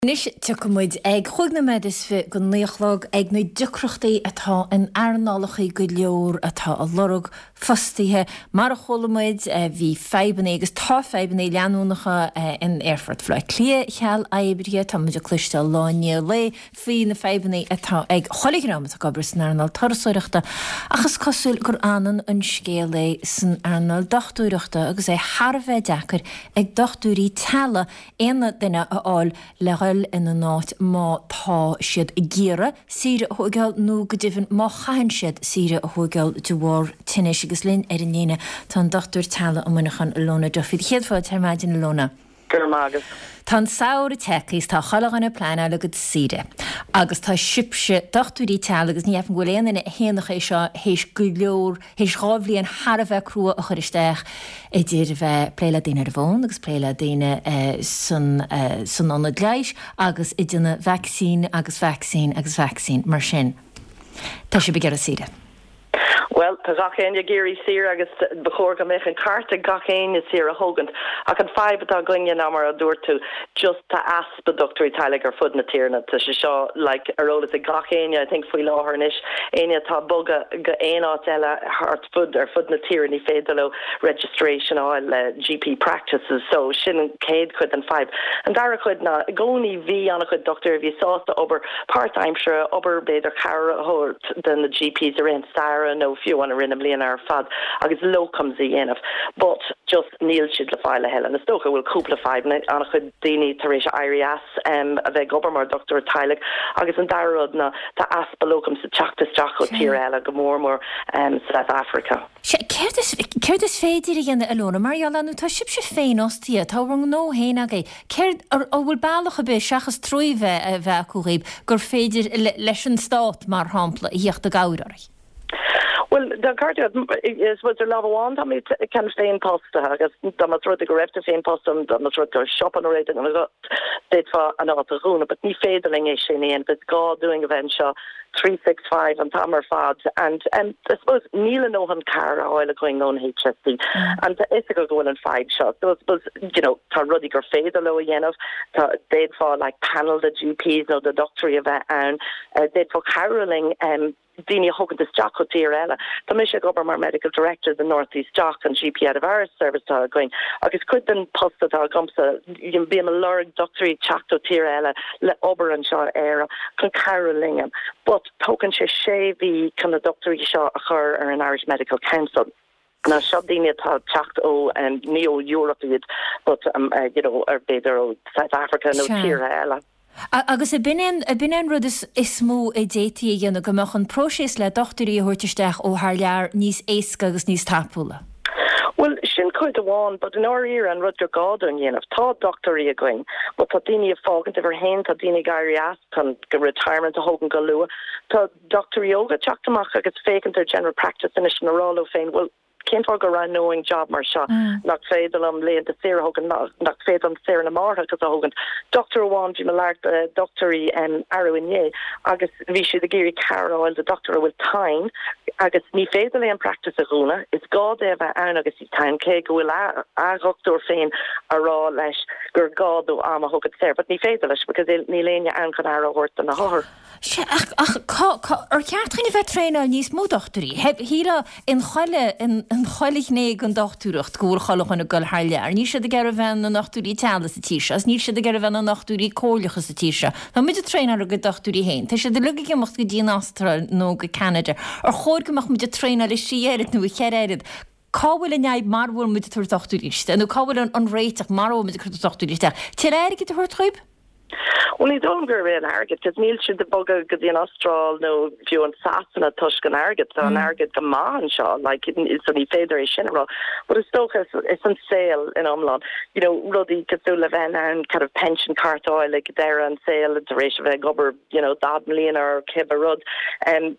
Nis tuid ag chuigna me is fi go néochlog ag nó ducrochtaí atá an airnálachaí go leor atá a lorug fostíthe mar a cholamid hí febanna agus tá febanna leanúnacha in Airfort Fleck clia cheall aibrithe tá muidir cluiste láine le fao na febanna atá ag choligram a gabras an airnal tarasóireachta achas cosúil gur anan an scéala san airnal dochtúireachta agus é Harbheith dechar ag dochtúirí tela éana duine aáil le in a náit má tá siad géire síre a thugáil nó go dtíhann má chain siad síre a thugáil de bhór tinnis agus linn ar an néine tá dochtúir tela am munachan Lona Duffy. Chéadfáid tar maidin Lona. Gurmagus. Tá saoir techaís tá chalachan na plána legad síre. Agus tá sibse dochtúirí tela agus níafn go léana na héanach é seo héis go leor, héis rábhlíon Harbheith crua a churisteach é dtíir bheith pléile daine ar bhón agus pléile daine san anna gleish agus i dtíine vaccín agus vaccín mar sin. Tá sé begear a síre. Well, tá gachéin a géirí sir agus bechór go mechan carta gachéin is sir a hogant. A can fivetá glinge namar a dúirtu just ta aspa doctorí teilig ar fud na tíirna tá se seo like arólas a gachéine, I think foi láharnis aine tá boga go éát eile hart fud ar fud na tíirna fédalo registration áil GP practices so sin céad chud an 5. And dara chud na goni ví anna chud doctor vi sásta ober part-time sure ober beidir cara hort den the GPs are in Sarah no few want to rinne blian ar fad agus locums enough but just Neil should le file hell and the stoker will couple 5 an chud dini tarisha Irias a bheith gobermar Dr. Tylik agus an darod na ta aspa locums to chachtas jacho tirella gomormor South Africa. Curtis féidir igen Alona Mariala nu tá sibse féin ostia tá rung no héin agé cer ar bhfuil bailach a be seachas tróive a bheith cúréib gur féidir leis an stát mar hampla íocht a gaurar. Well, the cardio is what the lava one. I mean, it can stay in pasta. I guess the matter the correct to stay in pasta. The matter the shop on the rating. And I got did for another rune, but me failing is in the end. But God doing event show 365 and Tamer Fads and I suppose Neil and Ohan Cara oil going on HSC and the Ithaca going in 5 shots. So I suppose ta Rudiger Fadelo Yenov, they'd for like panel the GPs or the doctor event and they'd for caroling Dini Hogan the Stock of Tirella, the Michigan Government Medical Director, the Northeast Stock and GP out of our service going. Agus could then post that Gumsa, you be a lurg doctory Chacto Tirella, le Ober and Shaw era, can caroling but token shavy can the doctory Shaw occur or an Irish Medical Council. Na shabdini ta Chacto and Neo Europe but or better South Africa no Tirella. Agus a binan rud is mó é détaí dhéanana go meach an próséis le dochtarí a thuirteisteach ó thar lear níos éasca agus níos tapúla. Well, sin could the one, but in our ear and Rutger Gordon, tá doctorí a going, but tá dini a fágan de verhain, tá dini gairí aspan go retirement a hogan go lua, tá doctor yoga chachtamach agus fégan their general practice in a rolo féin, well, came for go around knowing job mar sha not fedalum lay the Sarah Hogan not fedalum Sarah na Martha cuz Hogan Dr. Wan Jim Lark the doctory Arwinye agus vishu the Gary Carol the doctor will time agus ni fedal in practice a runa it's god ever agus time ke go a doctor fein a raw lesh gur god do am Hogan there but ni fedalish because ni lenya an kan ara hort na hor ar ceartchaine bheith tréáil níos mó doctorí. Heb híra in choilig néig an dochtúirecht gúil chalachan a goil haile ar ní sé de gar bhein na nachtúí teala sa tíise, as ní sé de gar bhein na nachtúí cólacha sa tíise. Tá muid a tréáil a go dochtúí héin. Tá sé de luga gemocht go dtíon Astral nó go Canada. Ar chóir goach muid a tréáil is siéad nó cheréad. Cáhfuil a neib marhfuil muid a tuair dochtúíiste, nó cáhfuil an réiteach marhfuil muid a chuir dochtúíiste. Tíir éige a thuirtruib? Well, he don't go in Argit because Neil should the bugger get in Austral no view on Sassen at Tushkan Argit so an Argit the man shaw like it's only federation but it's still it's on sale in Umlan Ruddy Cthulhu and kind of pension cart oil like there on sale at the ratio of a gubber Dad Million or Kibarud and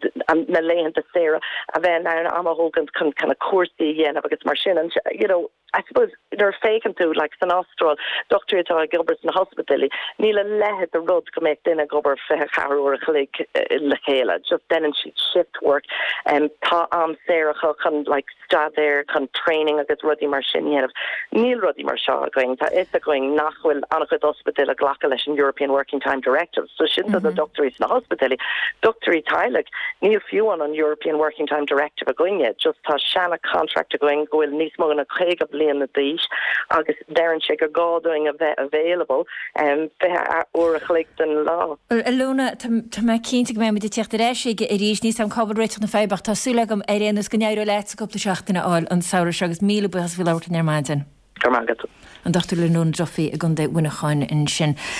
Malayan to Sarah and then I'm a Hogan kind of coursey because machine and I suppose they're faking to like San Austral, Dr. Gilbert's in the hospital. Neil let the road come make dinner go over Harrow or Lehela. Just then and she'd shift work and Sarah can like start there, can training against Ruddy Marshin. Neil Ruddy Marshaw going to it's going Nachwil Anachud Hospital, a Glacalish and European Working Time Directive. So she's the doctor is in the hospital. Dr. Tylik, Neil Fuan on European Working Time Directive going yet. Just has Shanna contract going go in Nismog and a Craig of Leon the Dish. August Darren Shaker Gaw doing available or a Clayton law. Alona, to my keen to go with the Tierteresh, it is Nis and Cobble Rich on the Fiber Tassulagum, Arianus Ganairo Let's go up the Shachtana all and Sour Shugs Meal Bus will out in their mountain. Carmagat. And Dr. Lennon Joffy a gun de Winnachan in Shin.